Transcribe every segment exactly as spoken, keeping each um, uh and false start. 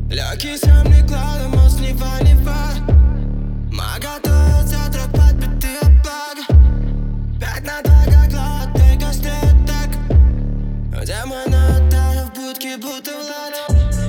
Легкий съемный кладом, мост Нева, Нева. Мы готовят завтрак, подбитые облака. Пять на два, как лад, только стоит так. Где мы налетаем в будке, будто Влад.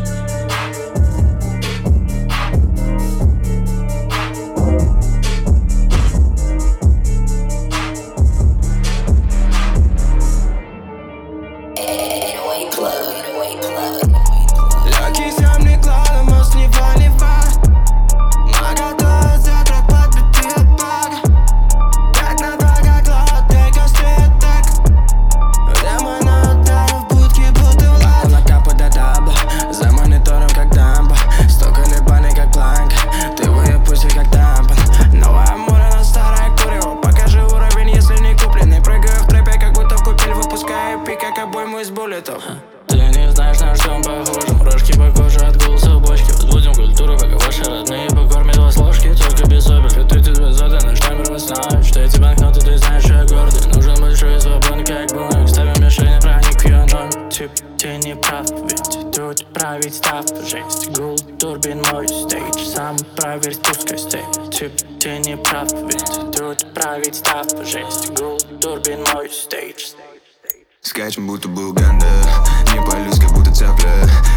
Легкий съемный кладом, мост Нева, Нева. Мы готовят завтрак, подбитые облака. Пять на два, как лад, только стоит так. Где мы налетаем в будке, будто Влад. На капу до даба, за монитором как дамба. Сто колебаний как планка, ты в ее пусть как тампон. Новая море на старое курево, покажи уровень, если не купленный. Прыгаю в трэпе, как будто в купель, выпускаю пик, как обойму из буллетов. Ты не знаешь, на что мы похожи. Мурашки по коже от голоса в бочке. Возбудим культуру, пока ваши родные покормят вас ложки. Только без обид, летуй тебе задан, наш таймер восстановит. Что эти банкноты, ты знаешь, я гордый. Нужен большой и свободный, как Боинг. Ставим мишени, проник в ее номер. Тип, ты не прав, ведь тут править став. Жесть, гул, турбин мой стейдж. Сам проверь спускай Тип, ты не прав, ведь тут править став. Жесть, гул, турбин мой стейдж. Скачем, будто был Ганда, не палюсь, как будто цапля.